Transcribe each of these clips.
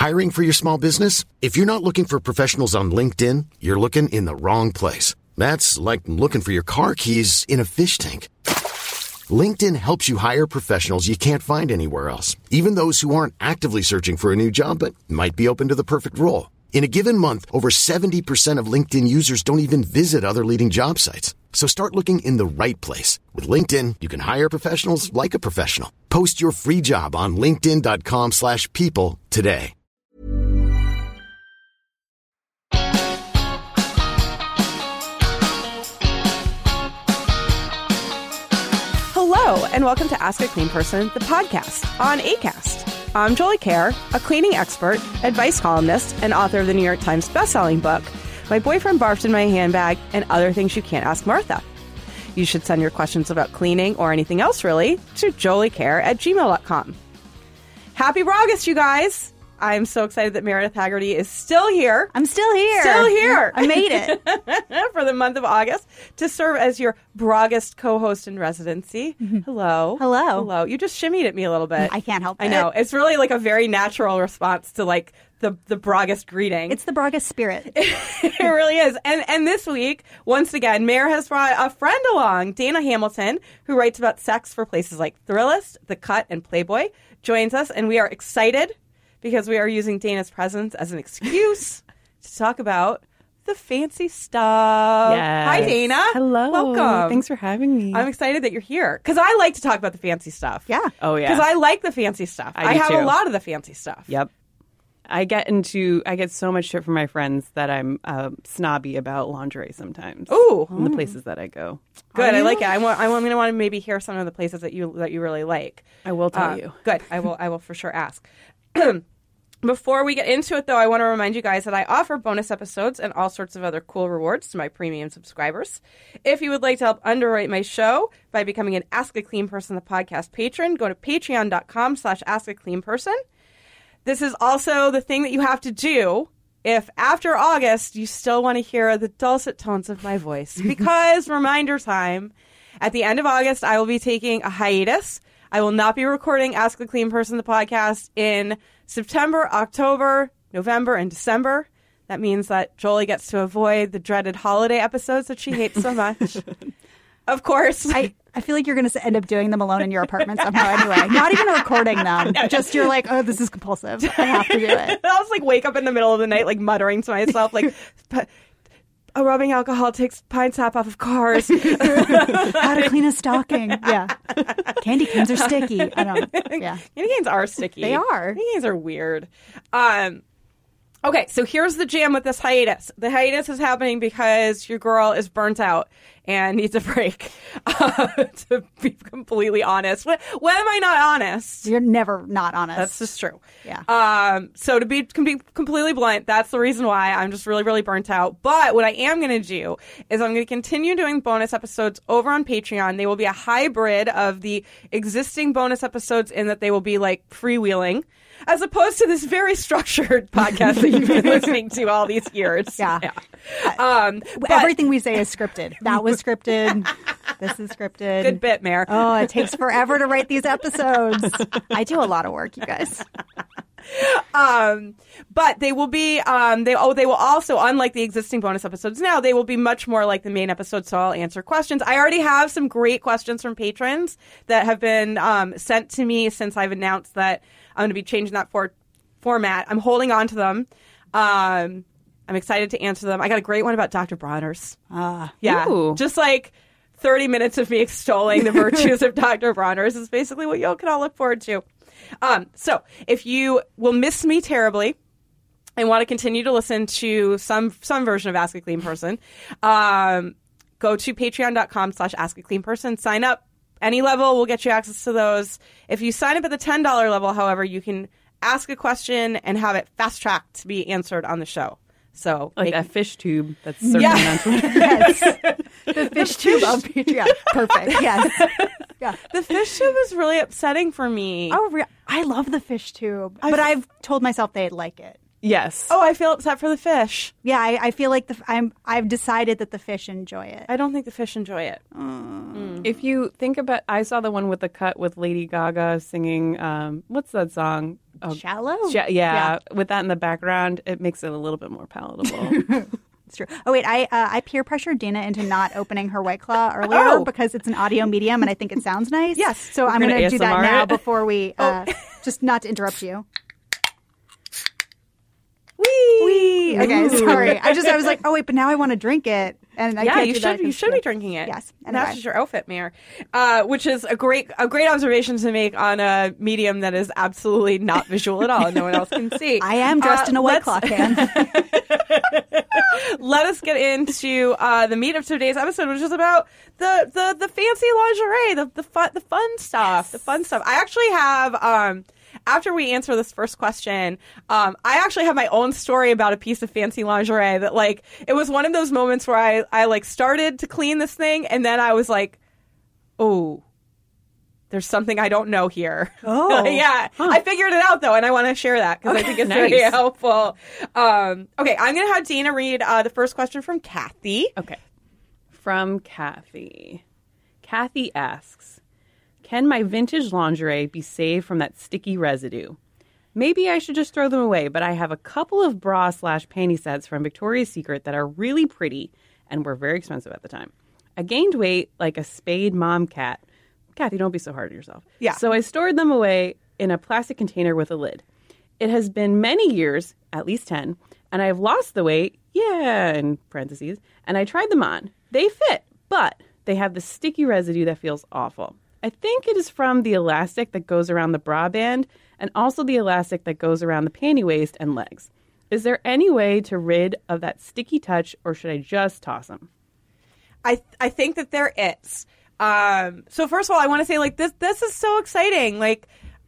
Hiring for your small business? If you're not looking for professionals on LinkedIn, you're looking in the wrong place. That's like looking for your car keys in a fish tank. LinkedIn helps you hire professionals you can't find anywhere else, even those who aren't actively searching for a new job but might be open to the perfect role. In a given month, over 70% of LinkedIn users don't even visit other leading job sites. So start looking in the right place. With LinkedIn, you can hire professionals like a professional. Post your free job on linkedin.com/people today. Hello, and welcome to Ask a Clean Person, the podcast on Acast. I'm Jolie Kerr, a cleaning expert, advice columnist, and author of the New York Times bestselling book, My Boyfriend Barfed in My Handbag, and Other Things You Can't Ask Martha. You should send your questions about cleaning or anything else, really, to joliekerr@gmail.com. Happy August, you guys! I'm so excited that Meredith Haggerty is still here. I'm still here. Still here. I made it. For the month of August to serve as your Brogust co-host in residency. Mm-hmm. Hello. Hello. Hello. You just shimmied at me a little bit. I can't help it. I know. It's really like a very natural response to like the Brogust greeting. It's the Brogust spirit. It really is. And this week, once again, Mayor has brought a friend along, Dana Hamilton, who writes about sex for places like Thrillist, The Cut, and Playboy, joins us, and we are excited because we are using Dana's presence as an excuse to talk about the fancy stuff. Yes. Hi, Dana. Hello. Welcome. Thanks for having me. I'm excited that you're here because I like to talk about the fancy stuff. Yeah. Oh, yeah. Because I like the fancy stuff. I do have too. a lot of the fancy stuff. Yep. I get so much shit from my friends that I'm snobby about lingerie sometimes. Ooh. In the places that I go. Good. I like it. I'm going to want to maybe hear some of the places that you really like. I will tell you. Good. I will for sure ask. Before we get into it, though, I want to remind you guys that I offer bonus episodes and all sorts of other cool rewards to my premium subscribers. If you would like to help underwrite my show by becoming an Ask a Clean Person, the podcast patron, go to patreon.com/askacleanperson. This is also the thing that you have to do if after August you still want to hear the dulcet tones of my voice. Because reminder time, at the end of August, I will be taking a hiatus. I will not be recording Ask a Clean Person, the podcast, in September, October, November, and December. That means that Jolie gets to avoid the dreaded holiday episodes that she hates so much. Of course. I feel like you're going to end up doing them alone in your apartment somehow anyway. Not even recording them. Just you're like, oh, this is compulsive. I have to do it. I'll just like wake up in the middle of the night like muttering to myself like... rubbing alcohol takes pine sap off of cars. How to clean a stocking. Yeah. Candy canes are sticky. I don't. Yeah. Candy canes are sticky. They are. Candy canes are weird. Okay, so here's the jam with this hiatus. The hiatus is happening because your girl is burnt out and needs a break. To be completely honest. When am I not honest? You're never not honest. That's just true. Yeah. So to be completely blunt, that's the reason why I'm just really, really burnt out. But what I am going to do is I'm going to continue doing bonus episodes over on Patreon. They will be a hybrid of the existing bonus episodes in that they will be like freewheeling, as opposed to this very structured podcast that you've been listening to all these years. Yeah. But everything we say is scripted. That was scripted. This is scripted. Good bit, Mayor. Oh, it takes forever to write these episodes. I do a lot of work, you guys. But they will be, they will also, unlike the existing bonus episodes now, they will be much more like the main episodes, so I'll answer questions. I already have some great questions from patrons that have been sent to me since I've announced that I'm going to be changing that format. I'm holding on to them. I'm excited to answer them. I got a great one about Dr. Bronner's. Yeah. Ooh. Just like 30 minutes of me extolling the virtues of Dr. Bronner's is basically what you can all look forward to. So if you will miss me terribly and want to continue to listen to some version of Ask a Clean Person, go to patreon.com/askacleanperson. Sign up. Any level will get you access to those. If you sign up at the $10 level, however, you can ask a question and have it fast-tracked to be answered on the show. So, Like a fish tube that's circling on Twitter. Yes. The fish tube of Patreon. Perfect. Yes. Yeah. The fish tube is really upsetting for me. Oh, I love the fish tube, but I've told myself they'd like it. Yes. Oh, I feel upset for the fish. Yeah, I feel like I've decided that the fish enjoy it. I don't think the fish enjoy it. If you think about, I saw the one with the cut with Lady Gaga singing, what's that song? shallow. Yeah, with that in the background, it makes it a little bit more palatable. It's true. Oh wait, I peer pressured Dana into not opening her White Claw earlier because it's an audio medium and I think it sounds nice. Yes. So I'm going to do that ASMR now it? before we just not to interrupt you. Wee. Okay, sorry. I was like, oh wait, but now I want to drink it, and I can't you do that. should. You should be drinking it. Yes. and Anyway. that's just your outfit, Mayor. Which is a great observation to make on a medium that is absolutely not visual at all, and no one else can see. I am dressed in a White Claw can. Let us get into the meat of today's episode, which is about the fancy lingerie, the fun stuff, the fun stuff. I actually have. After we answer this first question, I actually have my own story about a piece of fancy lingerie that, like, it was one of those moments where I like started to clean this thing, and then I was like, oh, there's something I don't know here. Oh. Yeah. Huh. I figured it out, though, and I want to share that because I think it's very helpful. Okay, I'm going to have Dana read the first question from Kathy. Okay. From Kathy. Kathy asks, can my vintage lingerie be saved from that sticky residue? Maybe I should just throw them away, but I have a couple of bra/panty sets from Victoria's Secret that are really pretty and were very expensive at the time. I gained weight like a spayed mom cat. Kathy, don't be so hard on yourself. Yeah. So I stored them away in a plastic container with a lid. It has been many years, at least 10, and I have lost the weight, in parentheses, and I tried them on. They fit, but they have the sticky residue that feels awful. I think it is from the elastic that goes around the bra band and also the elastic that goes around the panty waist and legs. Is there any way to rid of that sticky touch, or should I just toss them? I think that there is. So first of all, I want to say, like, this is so exciting. Like,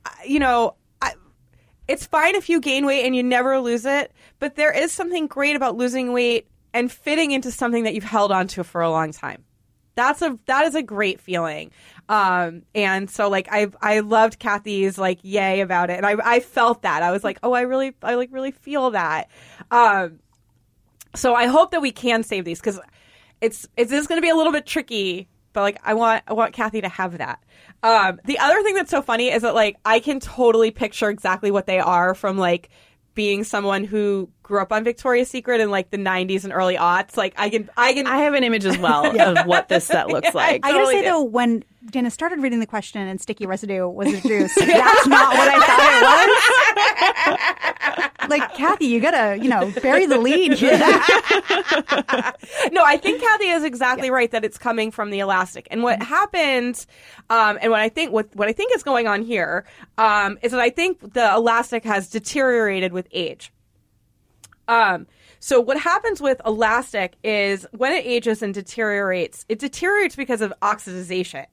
it's fine if you gain weight and you never lose it, but there is something great about losing weight and fitting into something that you've held onto for a long time. That is a great feeling. And so, like, I loved Kathy's, like, yay about it. And I felt that. I was like, oh, I really feel that. So I hope that we can save these, because it's going to be a little bit tricky, but, like, I want Kathy to have that. The other thing that's so funny is that, like, I can totally picture exactly what they are from, like, being someone who grew up on Victoria's Secret in, like, the 90s and early aughts. Like, I have an image as well of what this set looks like. I gotta say, though, when Dana started reading the question and sticky residue was introduced, that's not what I thought it was. Like, Kathy, you gotta, bury the lead here. No, I think Kathy is exactly right that it's coming from the elastic. And what happens, and what I think is going on here, is that I think the elastic has deteriorated with age. So what happens with elastic is when it ages and deteriorates, it deteriorates because of oxidization.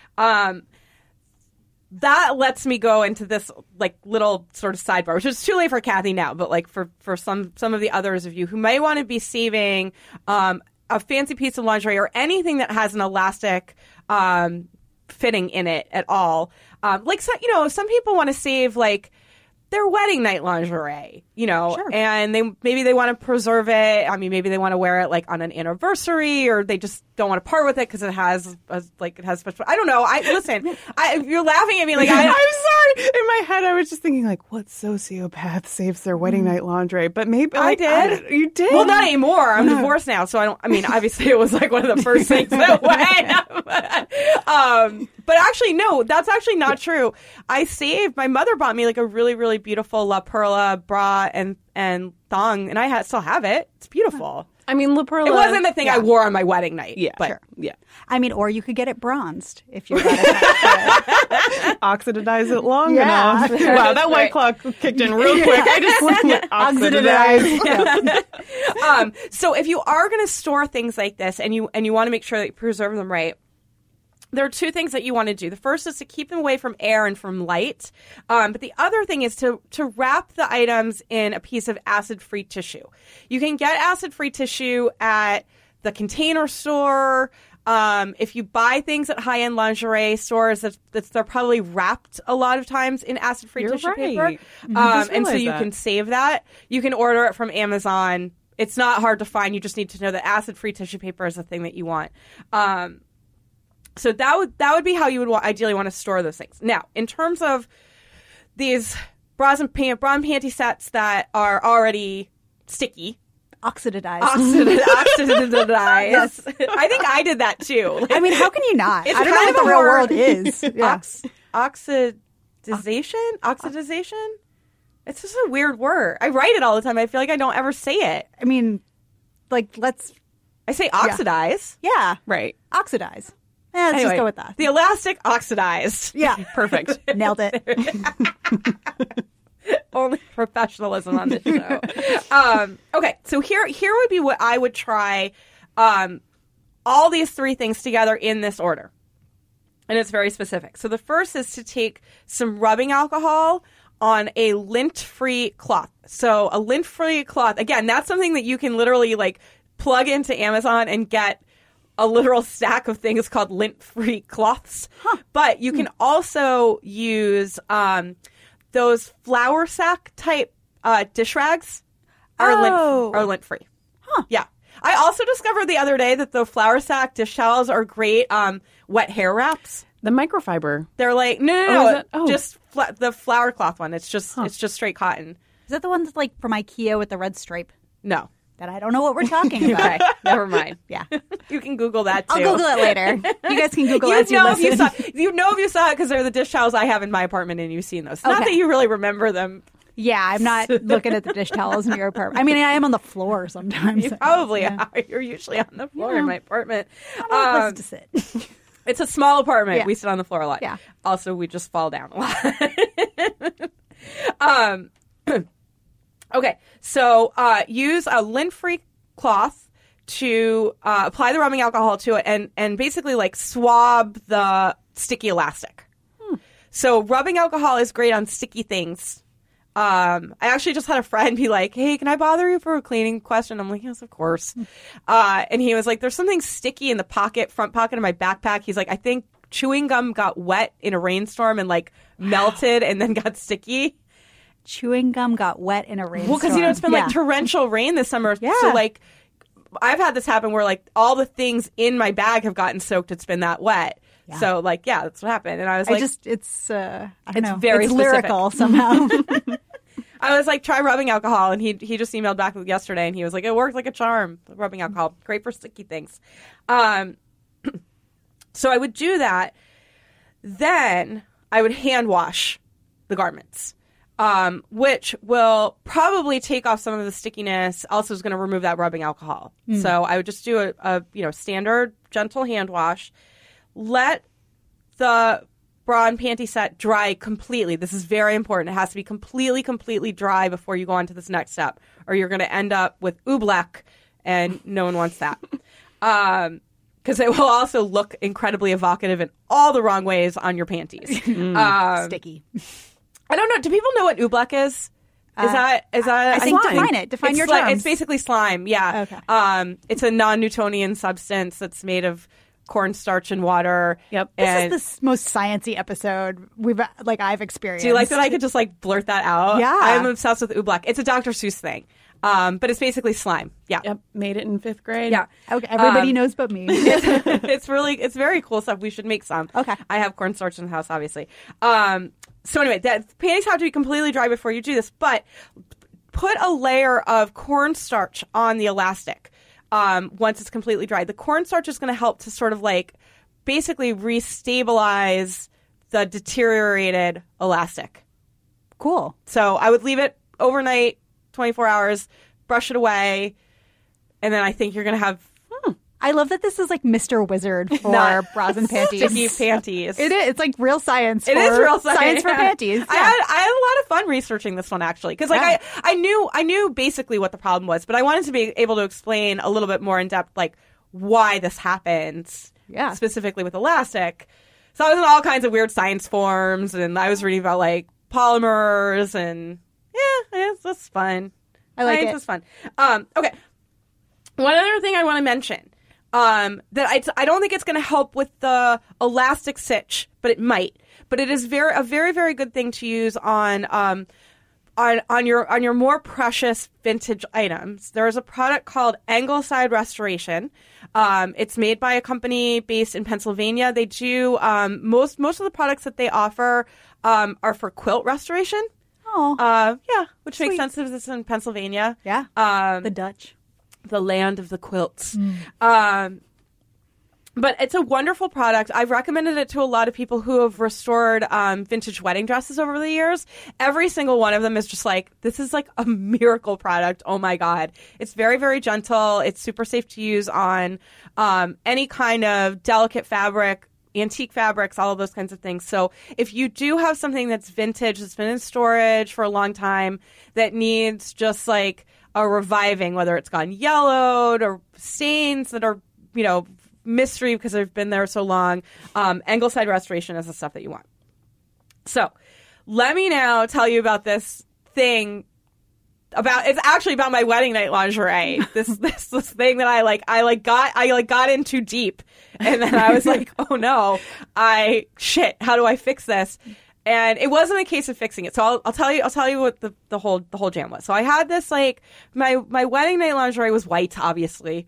That lets me go into this, like, little sort of sidebar, which is too late for Kathy now, but, like, for some of the others of you who may want to be saving a fancy piece of lingerie or anything that has an elastic fitting in it at all. Like, so, some people want to save, like, their wedding night lingerie, Sure. And maybe they want to preserve it. I mean, maybe they want to wear it, like, on an anniversary, or they just don't want to part with it because it has special. I don't know. You're laughing at me like I'm sorry. In my head, I was just thinking, like, what sociopath saves their wedding night lingerie? But maybe I did. You did? Well, not anymore. I'm divorced now, so I don't. I mean, obviously, it was like one of the first things that went. But actually, no, that's actually not true. My mother bought me, like, a really, really beautiful La Perla bra and thong, and I still have it. It's beautiful. I mean, La Perla. It wasn't the thing I wore on my wedding night. Yeah, but, sure. Yeah. I mean, or you could get it bronzed if you're that Oxidize it long Yeah. enough. Wow, that White Claw kicked in real quick. I just went oxidize. So if you are going to store things like this and you want to make sure that you preserve them right, there are two things that you want to do. The first is to keep them away from air and from light. But the other thing is to wrap the items in a piece of acid-free tissue. You can get acid-free tissue at the Container Store. If you buy things at high-end lingerie stores, they're probably wrapped a lot of times in acid-free tissue paper. And so you can save that. You can order it from Amazon. It's not hard to find. You just need to know that acid-free tissue paper is the thing that you want. So that would be how you would ideally want to store those things. Now, in terms of these bra and panty sets that are already sticky. Oxidized. Oxidized. Yes. I think I did that too. I mean, how can you not? It's I don't know kind what of the a real word. world is. Yeah. Oxidization? It's just a weird word. I write it all the time. I feel like I don't ever say it. I mean, like, I say oxidize. yeah, Right. oxidize. Let's Anyway, just go with that. The elastic oxidized. Yeah. Perfect. Nailed it. Only professionalism on this show. Okay, so here would be what I would try. All these three things together in this order, and it's very specific. So the first is to take some rubbing alcohol on a lint-free cloth. So a lint-free cloth, again, that's something that you can literally like plug into Amazon and get a literal stack of things called lint-free cloths. But you can also use those flour sack type dish rags are lint free. Yeah. I also discovered the other day that the flour sack dish towels are great wet hair wraps. The microfiber. They're like no, is that- oh. just the flour cloth one. It's just straight cotton. Is that the one that's like from IKEA with the red stripe? No. That I don't know what we're talking about. Okay, never mind. Yeah. You can Google that too. I'll Google it later. You guys can Google as you know if you listen. saw you know if you saw it because they're the dish towels I have in my apartment and you've seen those. Not Okay. that you really remember them. Yeah, I'm not looking at the dish towels in your apartment. I mean, I am on the floor sometimes. You probably Yeah. are. You're usually on the floor in my apartment. I don't know a place to sit. It's a small apartment. Yeah. We sit on the floor a lot. Yeah. Also, we just fall down a lot. Okay, so use a lint-free cloth to apply the rubbing alcohol to it and basically like swab the sticky elastic. So rubbing alcohol is great on sticky things. I actually just had a friend be like, hey, can I bother you for a cleaning question? I'm like, yes, of course. And he was like, there's something sticky in the front pocket of my backpack. He's like, I think chewing gum got wet in a rainstorm and like melted and then got sticky. Chewing gum got wet in a rainstorm. Well, because, it's been like torrential rain this summer. Yeah. So like I've had this happen where like all the things in my bag have gotten soaked. It's been that wet. Yeah. So like, yeah, that's what happened. And I was like, it's I don't know. very it's specific. lyrical somehow. I was like, try rubbing alcohol. And he just emailed back yesterday and he was like, it worked like a charm. Rubbing alcohol. Great for sticky things. So I would do that. Then I would hand wash the garments. Which will probably take off some of the stickiness. Also is going to remove that rubbing alcohol. So I would just do a standard gentle hand wash. Let the bra and panty set dry completely. This is very important. It has to be completely dry before you go on to this next step, or you're going to end up with oobleck, and no one wants that. Because it will also look incredibly evocative in all the wrong ways on your panties. Sticky. I don't know. Do people know what oobleck is? Is that? I think slime. define it. Define It's your like- terms. It's basically slime. Yeah. Okay. It's a non-Newtonian substance that's made of cornstarch and water. Yep. And This is the most sciencey episode I've experienced. do you like that I could just like blurt that out? Yeah. I'm obsessed with oobleck. It's a Dr. Seuss thing. But it's basically slime. Yeah. Yep. Made it in 5th grade. Yeah. Okay, everybody knows but me. It's very cool stuff. We should make some. Okay. I have cornstarch in the house, obviously. So anyway, that panties have to be completely dry before you do this, but put a layer of cornstarch on the elastic once it's completely dry. The cornstarch is going to help to sort of like basically restabilize the deteriorated elastic. Cool. So I would leave it overnight, 24 hours, brush it away, and then I think you're going to have I love that this is like Mr. Wizard for Not bras and panties. sticky panties. It is. It's like real science. It is real science. Science for panties. Yeah. I had a lot of fun researching this one actually because like Yeah. I knew basically what the problem was, but I wanted to be able to explain a little bit more in depth like why this happens. Yeah. Specifically with elastic. So I was in all kinds of weird science forums, and I was reading about like polymers, and it's just fun. I like Science it. is fun. Okay. One other thing I want to mention. That I don't think it's going to help with the elastic sitch, but it might. But it is a very, very good thing to use on your more precious vintage items. There is a product called Angleside Restoration. It's made by a company based in Pennsylvania. They do most of the products that they offer are for quilt restoration. Oh, Yeah, which Sweet. makes sense if it's in Pennsylvania. yeah. Um, The Dutch. the land of the quilts. But it's a wonderful product. I've recommended it to a lot of people who have restored vintage wedding dresses over the years. Every single one of them is just like, this is like a miracle product. Oh my God. It's very, very gentle. It's super safe to use on any kind of delicate fabric, antique fabrics, all of those kinds of things. So if you do have something that's vintage, that's been in storage for a long time, that needs just like a reviving, whether it's gone yellowed or stains that are, mystery because they've been there so long, Angleside Restoration is the stuff that you want. So let me now tell you about this thing it's actually about my wedding night lingerie. This thing that I got in too deep, and then I was like, oh no, how do I fix this? And it wasn't a case of fixing it. So I'll tell you what the whole jam was. So I had this my wedding night lingerie was white, obviously.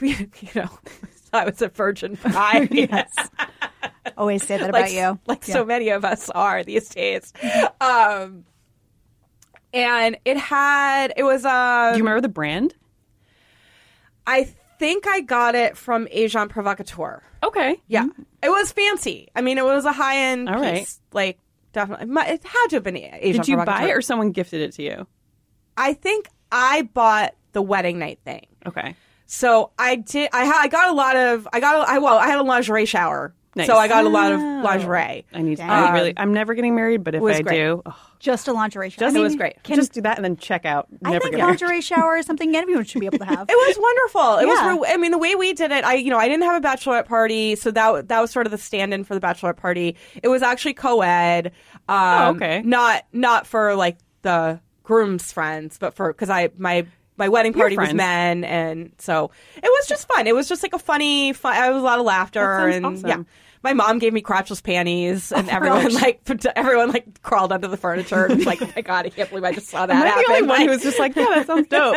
I was a virgin bride. Yes. Always say that about you. So many of us are these days. And it was Do you remember the brand? I think I got it from Agent Provocateur. Okay. Yeah. It was fancy. I mean, it was a high-end All right. piece. Definitely. It had to have been Agent Did you Provocateur. buy it or someone gifted it to you? I think I bought the wedding night thing. Okay. So I did. I had a lingerie shower. Nice. So I got a lot of lingerie. I'm never getting married, but if I do, Just a lingerie shower. It was great. just do that and then check out. I Never think get married. lingerie shower is something anyone should be able to have. It was wonderful. It Yeah. was. The way we did it, I didn't have a bachelorette party, so that was sort of the stand-in for the bachelorette party. It was actually co-ed. Okay. Not for like the groom's friends, but because my wedding party was friends. men, and so it was just fun. It was just like a funny. I was a lot of laughter, That and sounds awesome. yeah. My mom gave me crotchless panties, and everyone crawled under the furniture and was like, "Oh my God, I can't believe I just saw that Am I happen." the only one who was just like, yeah, that sounds dope?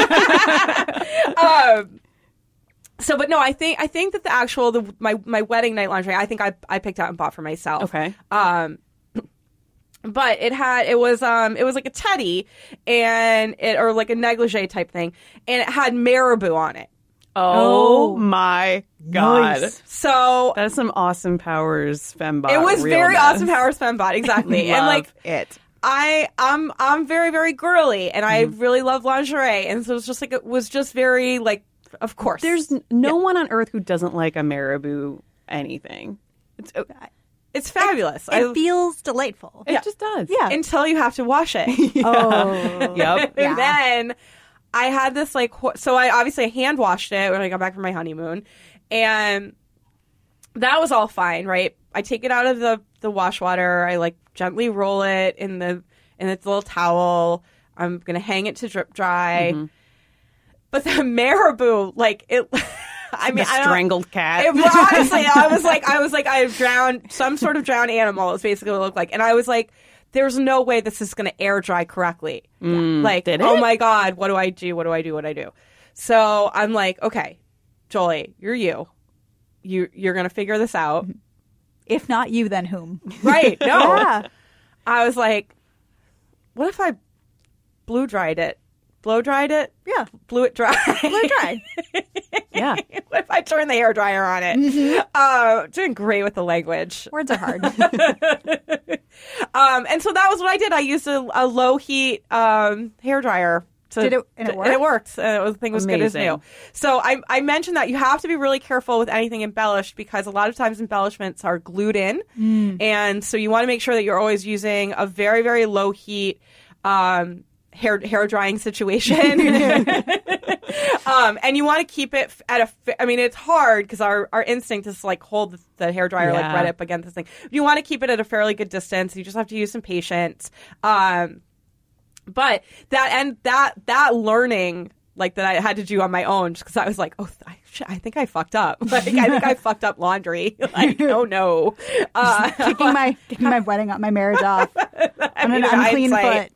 But no, I think that the actual my wedding night lingerie, I think I picked out and bought for myself. Okay. But it was like a teddy or like a negligee type thing, and it had marabou on it. Oh my God. Nice. So That's some Austin Powers fembot. it was very realness. awesome Powers fembot, exactly. And Love it. I'm very, very girly, and I really love lingerie, and so it was just very like, of course. There's no one on earth who doesn't like a marabou anything. It's fabulous. It feels delightful. It just does. Yeah. Until you have to wash it. Oh. Yep. And then I had this so I obviously hand washed it when I got back from my honeymoon, and that was all fine, right? I take it out of the wash water. I gently roll it in its little towel. I'm gonna hang it to drip dry. Mm-hmm. But the marabou, The strangled cat. Honestly, I was like, I've drowned some sort of drowned animal. It's basically what it looked like, and I was like, there's no way this is going to air dry correctly. Did it? Oh my God, what do I do? What do I do? What do I do? So I'm like, okay, Jolie, you're going to figure this out. If not you, then whom? Right? No. Yeah. I was like, what if I blow dried it? Yeah. Blew it dry. Blow dry. Yeah. What if I turn the hair dryer on it? Mm-hmm. Doing great with the language. Words are hard. And so that was what I did. I used a low heat hair dryer. Did it? And it worked? And it worked. And the thing was good as Amazing. new. So I mentioned that you have to be really careful with anything embellished, because a lot of times embellishments are glued in. And so you want to make sure that you're always using a very, very low heat hair drying situation. And you want to keep it it's hard because our instinct is to hold the hair dryer right up against this thing. You want to keep it at a fairly good distance. You just have to use some patience. But that learning that I had to do on my own, just because I was like, oh, I think I fucked up. I think I fucked up laundry. Oh no, Kicking my wedding up, my marriage off on an unclean foot.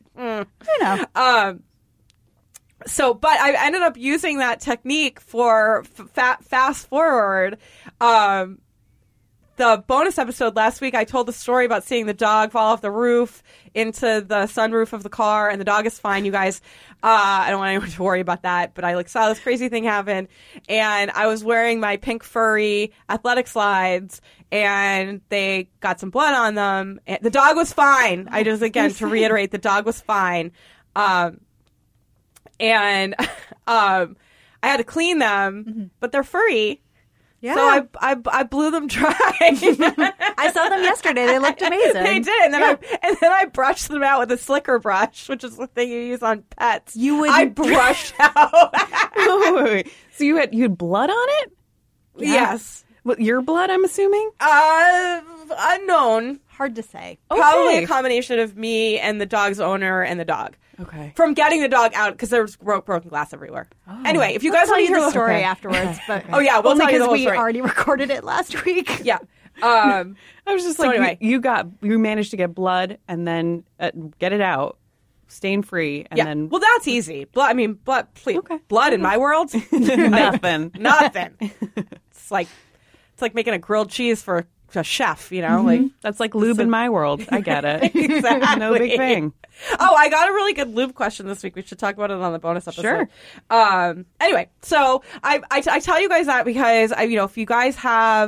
But I ended up using that technique for fast forward. the bonus episode last week, I told the story about seeing the dog fall off the roof into the sunroof of the car, and the dog is fine, you guys. I don't want anyone to worry about that, but I saw this crazy thing happen, and I was wearing my pink furry athletic slides, and they got some blood on them. And the dog was fine. I just, again, to reiterate, the dog was fine. And I had to clean them, but they're furry. Yeah. So I blew them dry. I saw them yesterday. They looked amazing. They did, and then I brushed them out with a slicker brush, which is the thing you use on pets. I brushed out. Wait. So you had blood on it? Yes. Well, your blood, I'm assuming? Unknown. Hard to say. Probably a combination of me and the dog's owner and the dog. Okay. From getting the dog out because there was broken glass everywhere. Oh. Anyway, if you guys want to hear the story afterwards, but oh yeah, we'll tell you the whole story. Because we already recorded it last week. Yeah. I was just so anyway, you managed to get blood and then get it out, stain free, and then well, that's easy. Blood. Please. Okay. Blood in my world, nothing. It's like making a grilled cheese for a chef, you know, that's like lube in my world. I get it. Exactly. No big thing. Oh, I got a really good lube question this week. We should talk about it on the bonus episode. Sure. Anyway, so I tell you guys that because if you guys have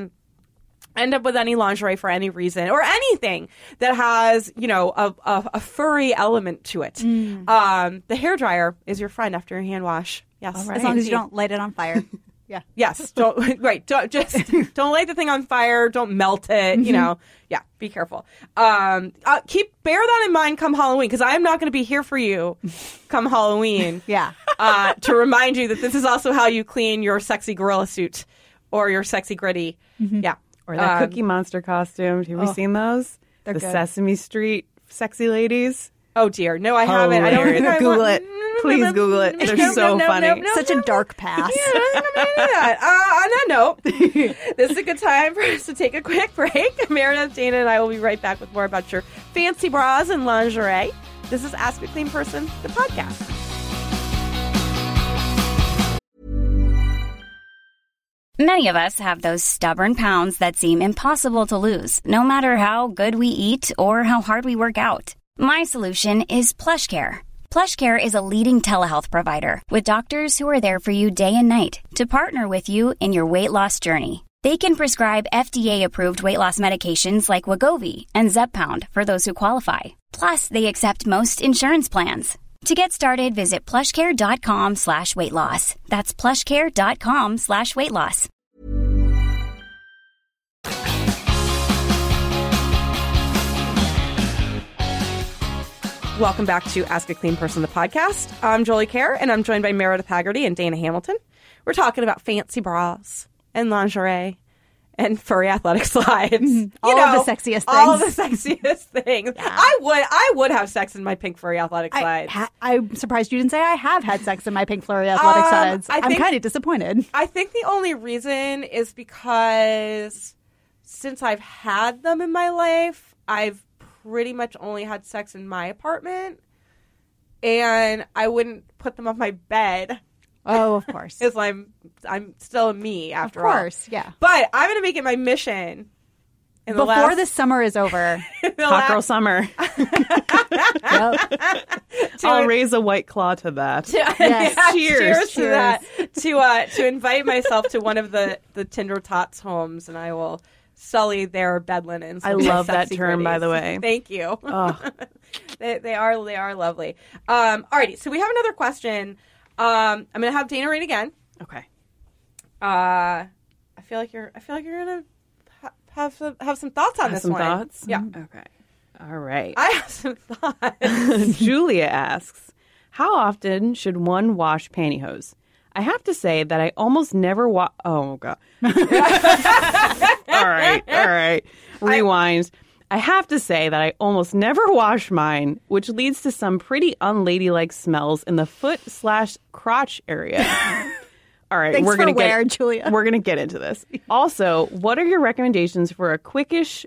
end up with any lingerie for any reason or anything that has a furry element to it, the hairdryer is your friend after your hand wash. Yes, right. As long as you don't light it on fire. Yeah. Yes. Don't light the thing on fire. Don't melt it. Yeah. Be careful. Bear that in mind come Halloween because I am not going to be here for you come Halloween. Yeah. To remind you that this is also how you clean your sexy gorilla suit or your sexy gritty. Mm-hmm. Yeah. Or that Cookie Monster costume. Have you seen those? They're the good. Sesame Street sexy ladies. Oh dear. No, I haven't. I don't think I Google it. Please Google it. They're so funny. Such a dark past. Yeah, I'm not gonna do that. On that note, this is a good time for us to take a quick break. Meredith, Dana, and I will be right back with more about your fancy bras and lingerie. This is Ask a Clean Person, the podcast. Many of us have those stubborn pounds that seem impossible to lose, no matter how good we eat or how hard we work out. My solution is PlushCare. PlushCare is a leading telehealth provider with doctors who are there for you day and night to partner with you in your weight loss journey. They can prescribe FDA-approved weight loss medications like Wegovy and Zepbound for those who qualify. Plus, they accept most insurance plans. To get started, visit plushcare.com/weightloss. That's plushcare.com/weightloss. Welcome back to Ask a Clean Person, the podcast. I'm Jolie Kerr, and I'm joined by Meredith Haggerty and Dana Hamilton. We're talking about fancy bras and lingerie and furry athletic slides. All of the sexiest things. All of the sexiest things. Yeah. I would have sex in my pink furry athletic slides. I'm surprised you didn't say I have had sex in my pink furry athletic slides. I'm kind of disappointed. I think the only reason is because since I've had them in my life, I've pretty much only had sex in my apartment, and I wouldn't put them on my bed. Oh, of course. Because I'm still a me after all. Of course, yeah. But I'm going to make it my mission before the summer is over. Hot girl summer. I'll raise a White Claw to that. Cheers to that. To invite myself to one of the Tinder Tots homes, and I will sully their bed linens. I love that term, by the way. Thank you. Oh. they are lovely. Alrighty, so we have another question. I'm gonna have Dana read again. Okay. I feel like you're gonna have some thoughts on this one. Thoughts? Yeah. Okay. All right. I have some thoughts. Julia asks, how often should one wash pantyhose? I have to say that I almost never wash. Oh, God. All right. Rewind. I have to say that I almost never wash mine, which leads to some pretty unladylike smells in the foot/crotch area. All right. Thanks Julia. We're going to get into this. Also, what are your recommendations for a quickish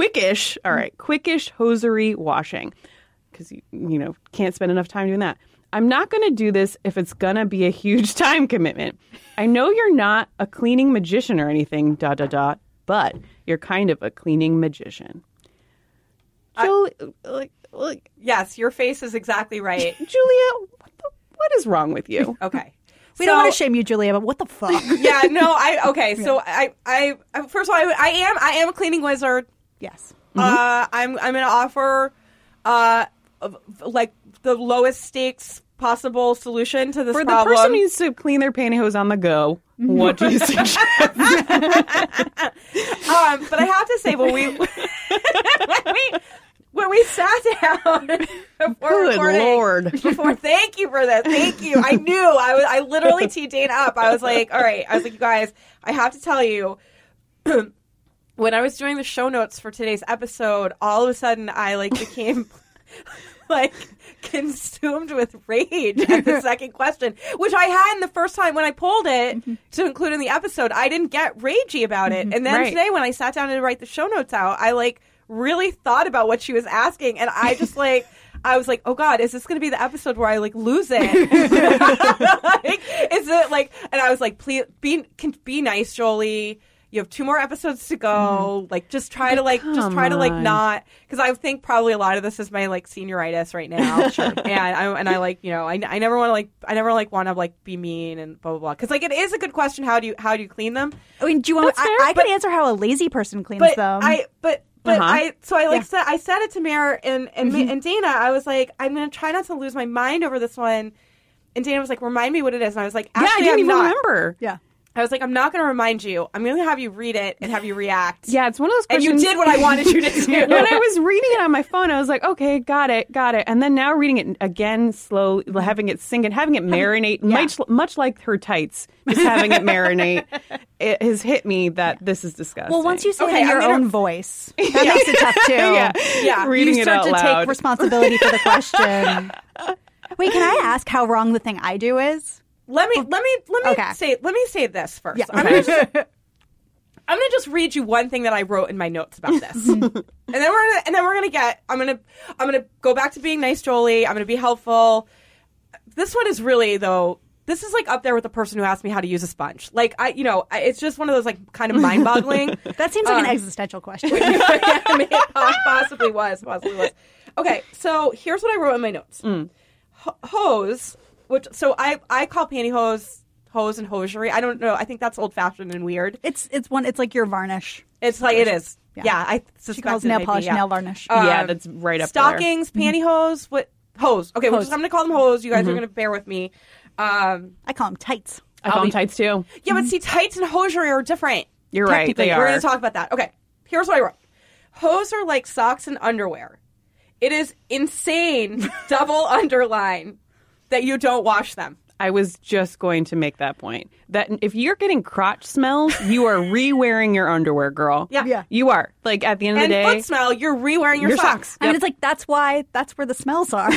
hosiery washing? Because, you can't spend enough time doing that. I'm not going to do this if it's going to be a huge time commitment. I know you're not a cleaning magician or anything, ... but you're kind of a cleaning magician. Julie, Yes, your face is exactly right. Julia, what is wrong with you? Okay. We don't want to shame you, Julia, but what the fuck? Yeah, no, so I first of all, I am a cleaning wizard. Yes. I'm going to offer like the lowest stakes possible solution to this For problem. the person who needs to clean their pantyhose on the go, what do you suggest? But I have to say, when we sat down before Good recording, Lord. Thank you for this. Thank you. I knew I literally teed Dana up. I was like, all right. I was like, you guys, I have to tell you, when I was doing the show notes for today's episode, all of a sudden I became consumed with rage at the second question, which I hadn't the first time when I pulled it to include in the episode. I didn't get ragey about it. And then today when I sat down to write the show notes out, I really thought about what she was asking, and I just I was like, oh God, is this going to be the episode where I lose it? Is it and I was like, please be nice, Jolie. You have 2 more episodes to go. Just try to not, because I think probably a lot of this is my senioritis right now. Sure. And I never want to be mean and blah blah blah. Because it is a good question. How do you clean them? I mean, do you want? I can answer how a lazy person cleans them. I said it to Mare and Dana. I was like, I'm going to try not to lose my mind over this one. And Dana was like, remind me what it is. And I was like, actually, I didn't even remember. Yeah. I was like, I'm not going to remind you. I'm going to have you read it and have you react. Yeah, it's one of those questions. And you did what I wanted you to do. When I was reading it on my phone, I was like, okay, got it. And then now reading it again, slowly, having it sink and having it marinate, much like her tights, just having it marinate, it has hit me that this is disgusting. Well, once you say it in your own voice, that makes it tough too. Yeah. Reading you it out start to loud. take responsibility for the question. Wait, can I ask how wrong the thing I do is? Let me say this first. Yeah. I'm gonna just read you one thing that I wrote in my notes about this, and then I'm gonna go back to being nice, Jolie. I'm gonna be helpful. This one is really though. This is up there with the person who asked me how to use a sponge. It's just one of those kind of mind-boggling. That seems like an existential question. It possibly was. Okay, so here's what I wrote in my notes. Hose. So I call pantyhose hose and hosiery. I don't know. I think that's old fashioned and weird. It's like your varnish. It is. Yeah, I suspect she calls nail polish nail varnish. Yeah, that's right up stockings, there. Pantyhose, what hose? Okay, I'm going to call them hose. You guys are going to bear with me. I call them tights. I call them tights too. Yeah, but see, tights and hosiery are different. You're right. They are. We're going to talk about that. Okay, here's what I wrote. Hose are like socks and underwear. It is insane. Double underline. That you don't wash them. I was just going to make that point. That if you're getting crotch smells, you are re-wearing your underwear, girl. Yeah. You are. At the end of the day. And foot smell, you're re-wearing your socks. I mean, it's that's why that's where the smells are.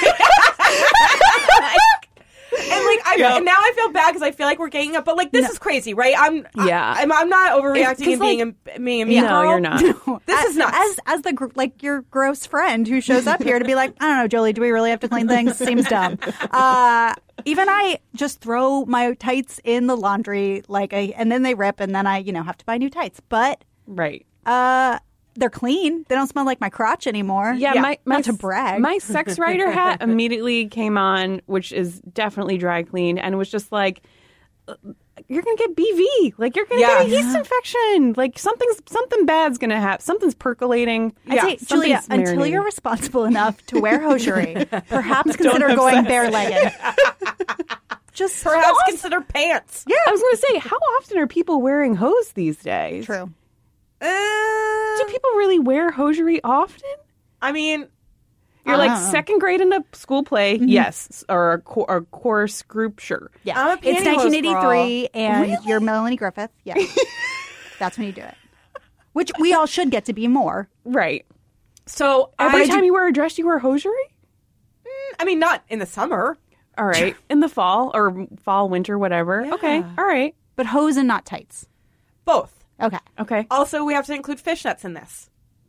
And now I feel bad because I feel like we're ganging up, but this is crazy, right? I'm not overreacting and being a mean No, you're not. This is nuts. As the your gross friend who shows up here to be like, I don't know, Jolie, do we really have to clean things? Seems dumb. Even I just throw my tights in the laundry and then they rip, and then I have to buy new tights. But right. They're clean. They don't smell like my crotch anymore. Yeah, not to brag. My sex writer hat immediately came on, which is definitely dry cleaned, and it was just you're gonna get BV. You're gonna get a yeast infection. Something bad's gonna happen. Something's percolating. I'd say, Julia, until you're responsible enough to wear hosiery, perhaps consider going bare-legged. Just perhaps consider pants. Yeah, I was gonna say, how often are people wearing hose these days? True. Do people really wear hosiery often? I mean, you're second grade in a school play, yes, or a course group, sure. Yeah, I'm a it's 1983, and really? you're Melanie Griffith. Yeah, that's when you do it. Which we all should get to be more. Right. So every time you wear a dress, you wear hosiery? I mean, not in the summer. All right. In the fall or winter, whatever. Yeah. Okay. All right. But hose and not tights. Both. Okay. Okay. Also, we have to include fishnets in this.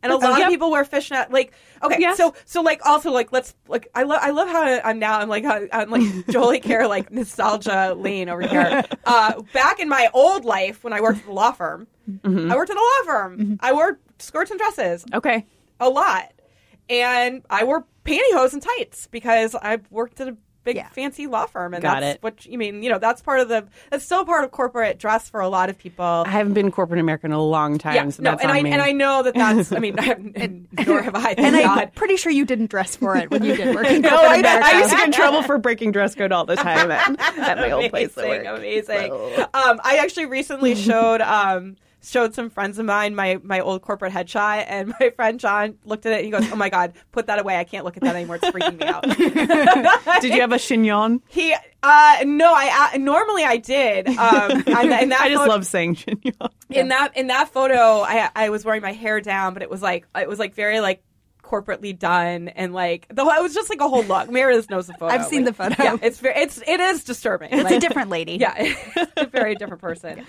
And a lot of people wear fishnet. Like, okay, Yes. so like also like let's like I love how I'm like Jolie Care like nostalgia lane over here. Back in my old life when I worked at the law firm, I worked at a law firm. I wore skirts and dresses Okay. a lot, and I wore pantyhose and tights because I worked at a big fancy law firm, and Got that's it. what you mean. That's that's still part of corporate dress for a lot of people. I haven't been in corporate America in a long time, so that's and on I me. and I know that's. I mean, nor have I. And Thank I'm God. pretty sure you didn't dress for it when you did work in No, corporate America. I used to get in trouble for breaking dress code all the time at my old place at work. Amazing. I actually recently showed some friends of mine my old corporate headshot, and my friend John looked at it and he goes, "Oh my God, put that away! I can't look at that anymore. It's freaking me out." Did you have a chignon? He no, normally I did. In that I just photo- love saying chignon. in that photo I was wearing my hair down, but it was like very like corporately done, and like it was just like a whole look. Meredith knows the photo. I've seen the photo. Yeah, it is disturbing. It's Like, a different lady. yeah, it's a very different person.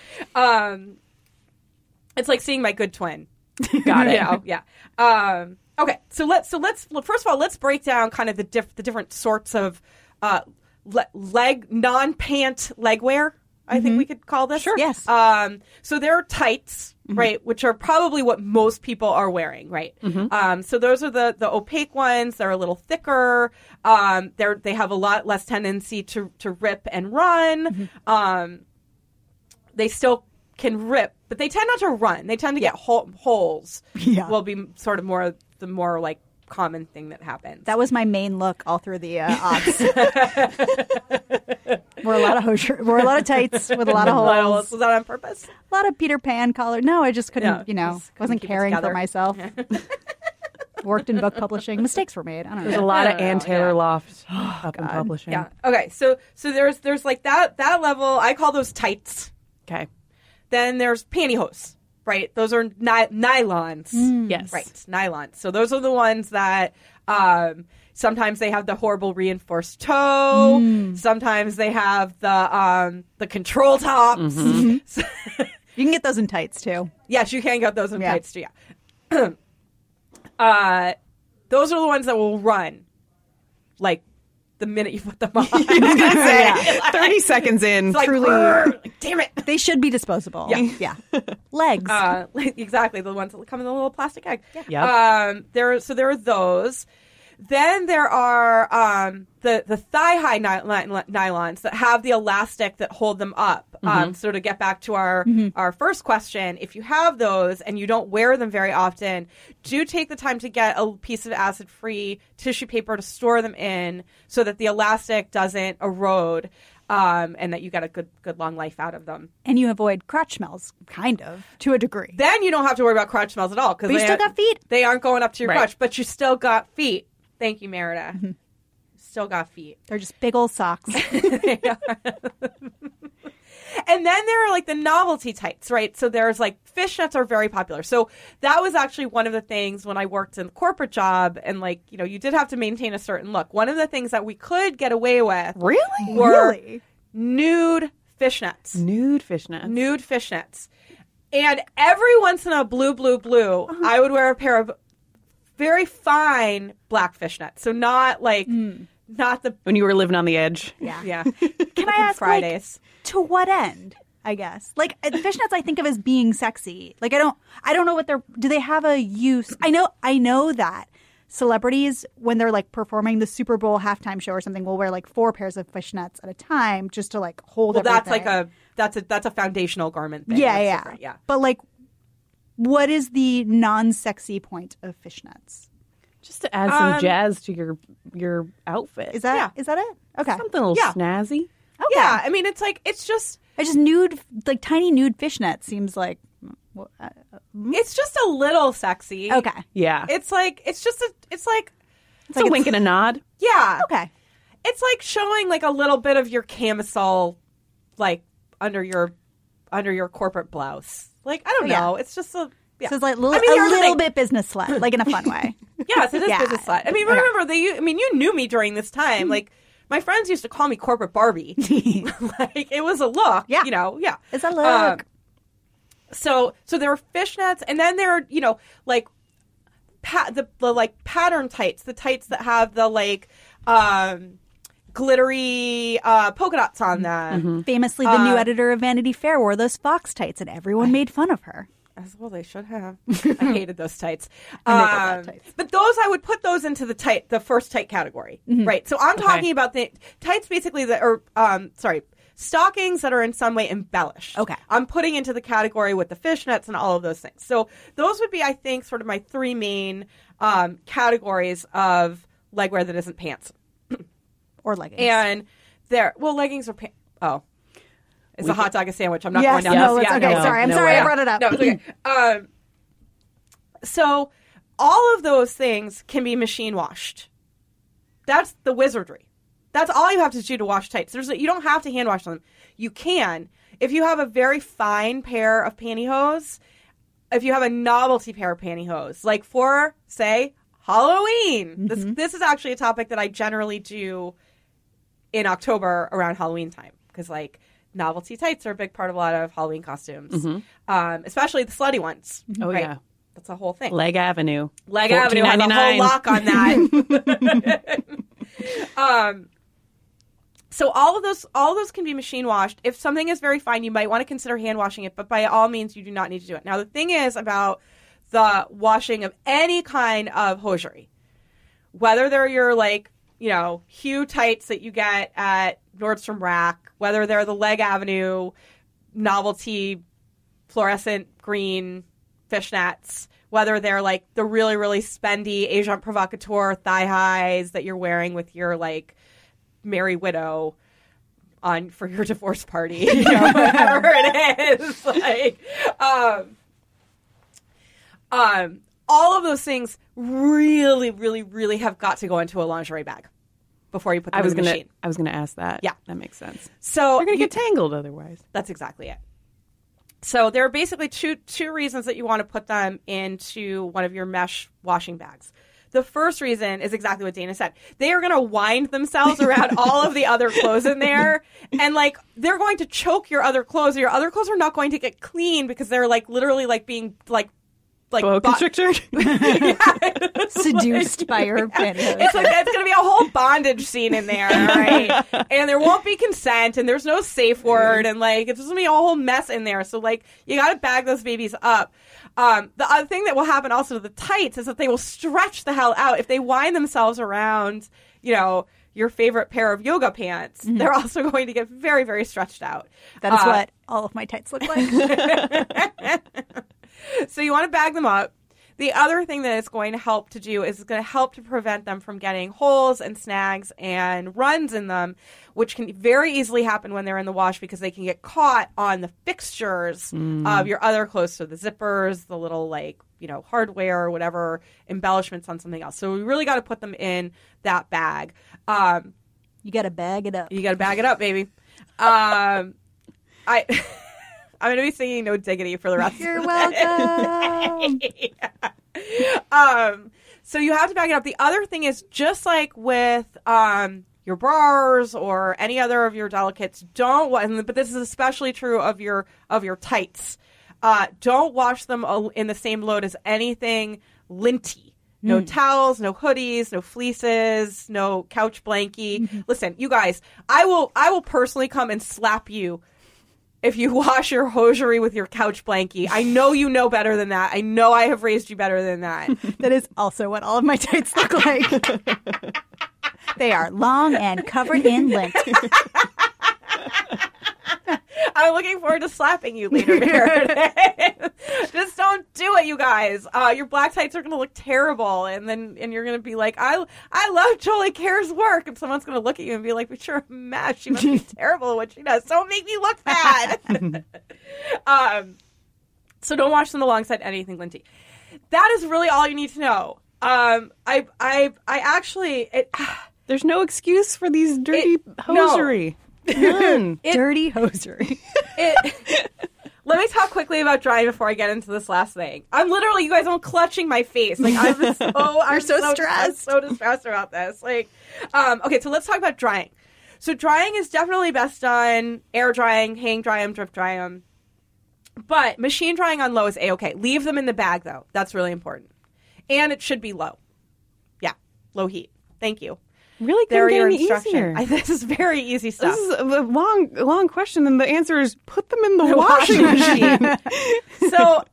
It's like seeing my good twin. Got it. Yeah. Okay, so let's first of all let's break down kind of the different sorts of non-pant leg wear. I think we could call this. Sure. Yes. So there are tights, right, which are probably what most people are wearing, right? So those are the opaque ones. They're a little thicker. They have a lot less tendency to rip and run. They still can rip, but they tend not to run. They tend to get holes. Yeah. Will be sort of the more like common thing that happens. That was my main look all through the odds. Wore a lot of tights with a lot of holes. Was that on purpose? A lot of Peter Pan collar. No, I just couldn't, Yeah, just couldn't wasn't keep it caring for together. myself. Worked in book publishing. Mistakes were made. I don't There's a know. lot of No, Ann Taylor yeah. Loft up in publishing. Yeah. Okay. So there's like that level. I call those tights. Okay. Then there's pantyhose. Right. Those are nylons. Yes. Right. Nylons. So those are the ones that sometimes they have the horrible reinforced toe. Sometimes they have the control tops. You can get those in tights too. Yes, you can get those in Yeah. tights too. Yeah. Those are the ones that will run, like the minute you put them on. 30 seconds in. It's like, Truly. like, damn it. They should be disposable. Yeah. Legs. Exactly, the ones that come in the little plastic egg. Yep. There are those. Then there are the thigh-high nylons that have the elastic that hold them up. So to get back to our first question, if you have those and you don't wear them very often, do take the time to get a piece of acid-free tissue paper to store them in so that the elastic doesn't erode. And that you get a good long life out of them. And you avoid crotch smells, kind of, to a degree. Then you don't have to worry about crotch smells at all. But you still got feet. They aren't going up to your Right. crotch, but you still got feet. Thank you, Merida. Still got feet. They're just big old socks. And then there are like the novelty tights, right? So there's like fishnets are very popular. So that was actually one of the things when I worked in the corporate job, and like, you did have to maintain a certain look. One of the things that we could get away with Really? were Really? nude fishnets. Nude fishnets. Nude fishnets. And every once in a blue, I would wear a pair of very fine black fishnets. So not like, not the, When you were living on the edge. yeah. Can I ask, Fridays. to what end? I guess fishnets I think of as being sexy. Like I don't know what do they have a use? I know that celebrities, when they're like performing the Super Bowl halftime show or something, will wear like 4 pairs of fishnets at a time just to like hold. Well, that's everything. like that's a foundational garment thing. Yeah, That's yeah. different, yeah. But like, what is the non-sexy point of fishnets? Just to add some jazz to your outfit. Is that it? Okay. something a little Yeah. snazzy? Okay. Yeah, I mean, it's like it's just nude, like tiny nude fishnet seems like. it's just a little sexy. Okay. Yeah. It's like it's like It's a wink and a nod. yeah. Okay. It's like showing like a little bit of your camisole, like under your corporate blouse. Like I don't Yeah. know. It's just a yeah. So it's like I mean, a here's the little thing. bit business slut, like in a fun way. Yes, it is Yeah. business slut. I mean, remember you knew me during this time. Like my friends used to call me corporate Barbie. Like it was a look. Yeah. Yeah. It's a look. So there are fishnets, and then there are like the like pattern tights, the tights that have the like glittery polka dots on them. Famously, the new editor of Vanity Fair wore those fox tights, and everyone made fun of her. As well, they should have. I hated those tights. But those, I would put those into the first tight category, right? So I'm talking about the tights, basically stockings that are in some way embellished. Okay. I'm putting into the category with the fishnets and all of those things. So those would be, I think, sort of my three main categories of legwear that isn't pants. Or leggings. And leggings are pants. Oh. Is a hot dog a sandwich? I'm not yes, going down no, this. it's okay. Sorry, I'm sorry I brought it up. No, it's okay. So all of those things can be machine washed. That's the wizardry. That's all you have to do to wash tights. You don't have to hand wash them. You can. If you have a very fine pair of pantyhose, if you have a novelty pair of pantyhose, like for, say, Halloween. This is actually a topic that I generally do in October around Halloween time. Because, like, novelty tights are a big part of a lot of Halloween costumes, especially the slutty ones. Oh, right? yeah. That's a whole thing. Leg Avenue. Leg Avenue has a whole lock on that. So all of those can be machine washed. If something is very fine, you might want to consider hand washing it, but by all means, you do not need to do it. Now, the thing is about the washing of any kind of hosiery, whether they're your, like, you know, Hue tights that you get at Nordstrom Rack, whether they're the Leg Avenue novelty fluorescent green fishnets, whether they're like the really, really spendy Agent Provocateur thigh highs that you're wearing with your, like, Merry Widow for your divorce party, you know, whatever it is. Like, all of those things really, really, really have got to go into a lingerie bag before you put them in the machine. I was going to ask that. Yeah. That makes sense. So you're going to get tangled otherwise. That's exactly it. So there are basically two reasons that you want to put them into one of your mesh washing bags. The first reason is exactly what Dana said. They are going to wind themselves around all of the other clothes in there. And, like, they're going to choke your other clothes. Your other clothes are not going to get clean because they're, like, literally, like, being, like constrictor? Seduced by your pantyhose. It's going to be a whole bondage scene in there, right? And there won't be consent, and there's no safe word, and, like, it's just going to be a whole mess in there. So, like, you got to bag those babies up. The other thing that will happen also to the tights is that they will stretch the hell out. If they wind themselves around, you know, your favorite pair of yoga pants, they're also going to get very, very stretched out. That is what all of my tights look like. So you want to bag them up. The other thing that it's going to help to do is it's going to help to prevent them from getting holes and snags and runs in them, which can very easily happen when they're in the wash because they can get caught on the fixtures of your other clothes. So the zippers, the little, like, you know, hardware or whatever embellishments on something else. So we really got to put them in that bag. You got to bag it up. You got to bag it up, baby. I'm going to be singing No Diggity for the rest You're of welcome. Yeah. So you have to bag it up. The other thing is, just like with your bras or any other of your delicates, but this is especially true of your tights. Don't wash them in the same load as anything linty. No towels, no hoodies, no fleeces, no couch blankie. Listen, you guys, I will personally come and slap you if you wash your hosiery with your couch blankie. I know you know better than that. I know I have raised you better than that. That is also what all of my tights look like. They are long and covered in lint. I'm looking forward to slapping you later, Meredith. Just don't do it, you guys. Your black tights are going to look terrible, and you're going to be like, I love Jolie Kerr's work, and someone's going to look at you and be like, but you're a mess. She must be terrible at what she does. Don't make me look bad. So don't wash them alongside anything linty. That is really all you need to know. I actually... There's no excuse for these dirty hosiery. None. Dirty hosiery. Let me talk quickly about drying before I get into this last thing. I'm literally, you guys, I'm clutching my face. Like, I'm so stressed. I'm so distressed about this. Like, okay, so let's talk about drying. So drying is definitely best done air drying, hang dry them, drip dry them. But machine drying on low is A-okay. Leave them in the bag, though. That's really important. And it should be low. Yeah, low heat. Thank you. Really There are couldn't your get any instructions. easier. This is very easy stuff. This is a long question, and the answer is put them in the washing machine. So,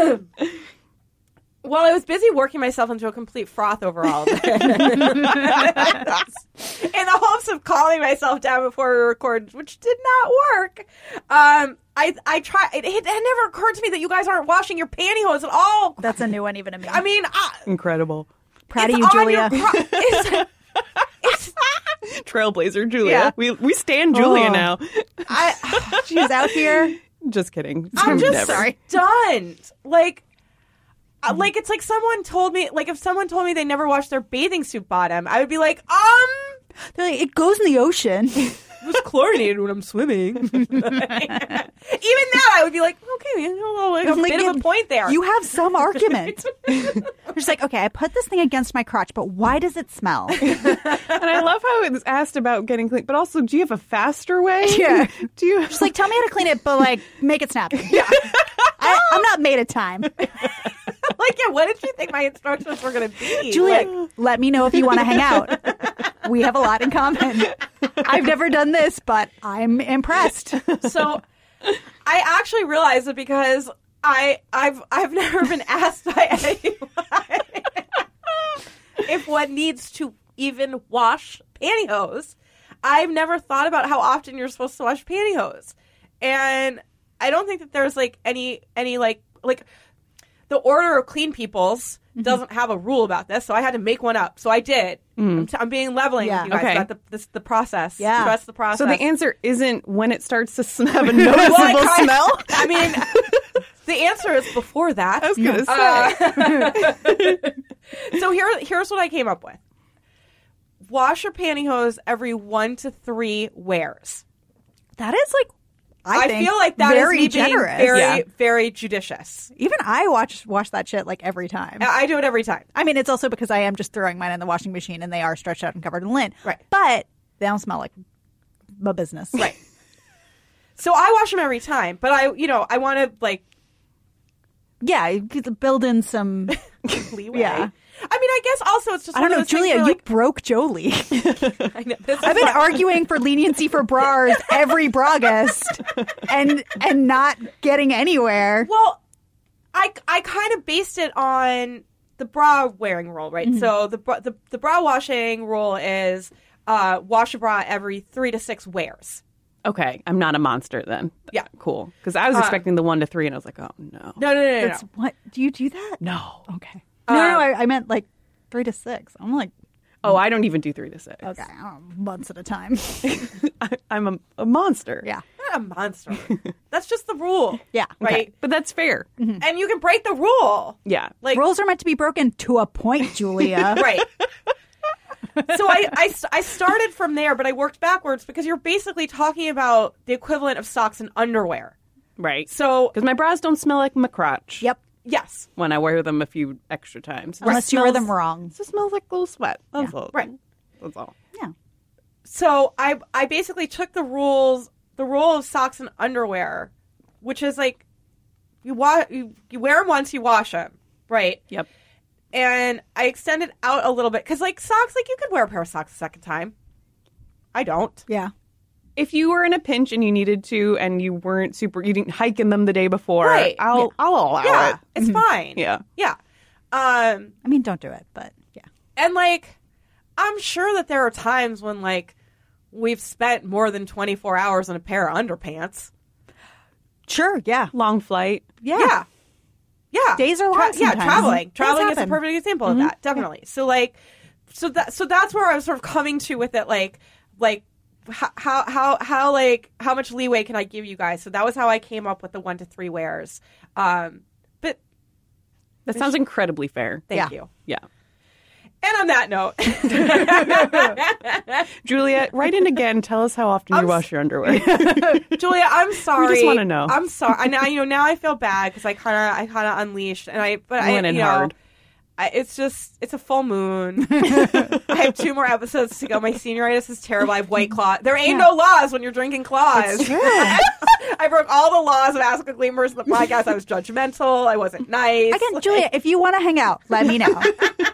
while I was busy working myself into a complete froth over all of it, in the hopes of calming myself down before we recorded, which did not work, I tried. It never occurred to me that you guys aren't washing your pantyhose at all. That's a new one even to me. I mean, Incredible. Proud of it's you, on Julia. it's Trailblazer, Julia. Yeah. We stand Julia Oh. now. She's out here. Just kidding. I'm just Never. stunned. Like it's like someone told me, like if someone told me they never washed their bathing suit bottom, I would be like, They're like, it goes in the ocean. it was chlorinated when I'm swimming. Even that, I would be like, okay, like a bit of a point there. You have some argument. You're just like, okay, I put this thing against my crotch, but why does it smell? And I love how it's asked about getting clean, but also, do you have a faster way? Yeah. Do you? Just like, tell me how to clean it, but like, make it snappy. Yeah. I'm not made of time. Like, yeah, what did you think my instructions were going to be? Julia, Like, let me know if you want to hang out. We have a lot in common. I've never done this, but I'm impressed. so I actually realized it because I've never been asked by anyone if one needs to even wash pantyhose. I've never thought about how often you're supposed to wash pantyhose, and I don't think that there's like any like the Order of Clean Peoples doesn't have a rule about this, so I had to make one up. So I did. I'm being leveling Yeah. with you guys Okay. about the process. Yeah. Trust the process. So the answer isn't when it starts to have a noticeable smell. I mean, the answer is before that. I was going to say. So here's what I came up with. Wash your pantyhose every 1 to 3 wears. That is like, I think, feel like that very is me generous. being very, Yeah. very judicious. Even I wash that shit like every time. I do it every time. I mean, it's also because I am just throwing mine in the washing machine and they are stretched out and covered in lint. Right. But they don't smell like my business. Right. So I wash them every time, but I want to like Yeah, you could build in some. leeway. Yeah. I mean, I guess also it's just I don't one know, of those things Julia, where, you like, broke Jolie. I know, this is I've been what- arguing for leniency for bras every Bragust and not getting anywhere. Well, I kind of based it on the bra wearing rule, right? Mm-hmm. So the bra washing rule is wash a bra every 3 to 6 wears. Okay, I'm not a monster then. Yeah. Cool. Because I was expecting the 1 to 3, and I was like, oh, no. No. That's what? Do you do that? No. Okay. No, I meant like 3 to 6. I'm like, Oh, I don't even do 3 to 6. okay, I don't know, months at a time. I'm a monster. Yeah. Not a monster. That's just the rule. Yeah. Right. But that's fair. And you can break the rule. Yeah. Like Rules are meant to be broken to a point, Julia. right. So I started from there, but I worked backwards because you're basically talking about the equivalent of socks and underwear. Right. So Because my bras don't smell like my crotch. Yep. yes. When I wear them a few extra times. It Unless just you wear smells- them wrong. It just smells like a little sweat. That's all. Right. That's all. Yeah. So I basically took the rule of socks and underwear, which is like you wear them once, you wash them, right? Yep. And I extended out a little bit because like socks, like you could wear a pair of socks a second time. I don't. Yeah. If you were in a pinch and you needed to, and you didn't hike in them the day before, Right. I'll allow Yeah, it. it's fine. Yeah. Yeah. I mean, don't do it, but yeah. And like, I'm sure that there are times when like we've spent more than 24 hours in a pair of underpants. Sure. Yeah. Long flight. Yeah. Yeah. Days are long Yeah, sometimes. traveling. Things Traveling is a happen. perfect example of that. Definitely. So like so that's where I was sort of coming to with it like how much leeway can I give you guys? So that was how I came up with the 1 to 3 wears. But That sounds incredibly fair. thank Yeah. you. Yeah. And on that note, Julia, write in again. Tell us how often you wash your underwear. Julia, I'm sorry. We just wanna know. I'm sorry. I now now I feel bad because I kind of unleashed and I went in you know, hard. it's a full moon. I have 2 more episodes to go. My senioritis is terrible. I have White Claw. There ain't no laws when you're drinking claws. I broke all the laws of Ask a Clean Person, the podcast. I was judgmental. I wasn't nice. Again, Julia, if you want to hang out, let me know.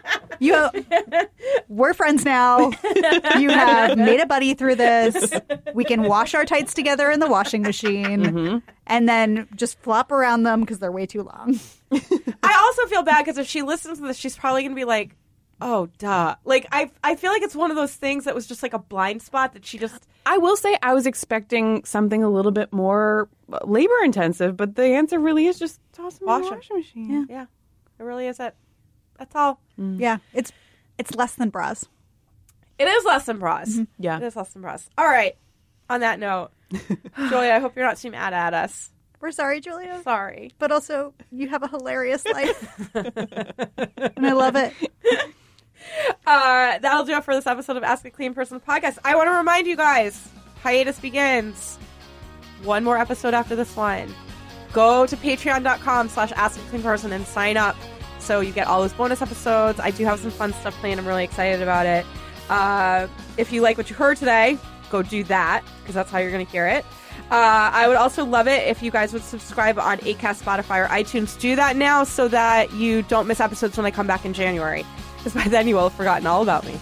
We're friends now. You have made a buddy through this. We can wash our tights together in the washing machine and then just flop around them because they're way too long. I also feel bad because if she listens to this, she's probably going to be like, oh, duh. Like, I feel like it's one of those things that was just like a blind spot that she just... I will say I was expecting something a little bit more labor intensive, but the answer really is just toss them in the washing machine. Yeah, it really is it. That's all. Yeah, it's less than bras. It is less than bras. Yeah. It is less than bras. All right. On that note, Julia, I hope you're not too mad at us. We're sorry, Julia. Sorry. But also, you have a hilarious life. And I love it. That'll do it for this episode of Ask a Clean Person podcast. I want to remind you guys, hiatus begins. One more episode after this one. Go to patreon.com/askacleanperson and sign up so you get all those bonus episodes. I do have some fun stuff planned. I'm really excited about it. If you like what you heard today, go do that because that's how you're going to hear it. I would also love it if you guys would subscribe on Acast, Spotify, or iTunes. Do that now so that you don't miss episodes when I come back in January. Because by then you will have forgotten all about me.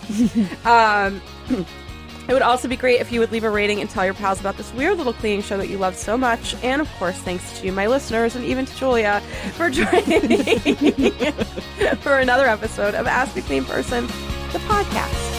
It would also be great if you would leave a rating and tell your pals about this weird little cleaning show that you love so much. And, of course, thanks to my listeners and even to Julia for joining me for another episode of Ask a Clean Person, the podcast.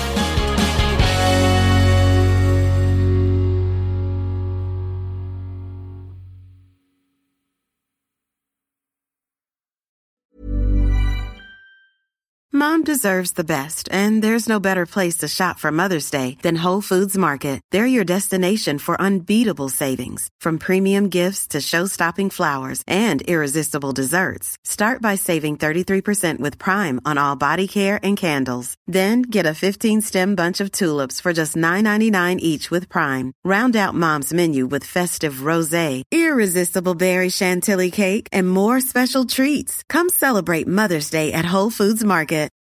Mom deserves the best, and there's no better place to shop for Mother's Day than Whole Foods Market. They're your destination for unbeatable savings, from premium gifts to show-stopping flowers and irresistible desserts. Start by saving 33% with Prime on all body care and candles. Then get a 15-stem bunch of tulips for just $9.99 each with Prime. Round out Mom's menu with festive rosé, irresistible berry chantilly cake, and more special treats. Come celebrate Mother's Day at Whole Foods Market.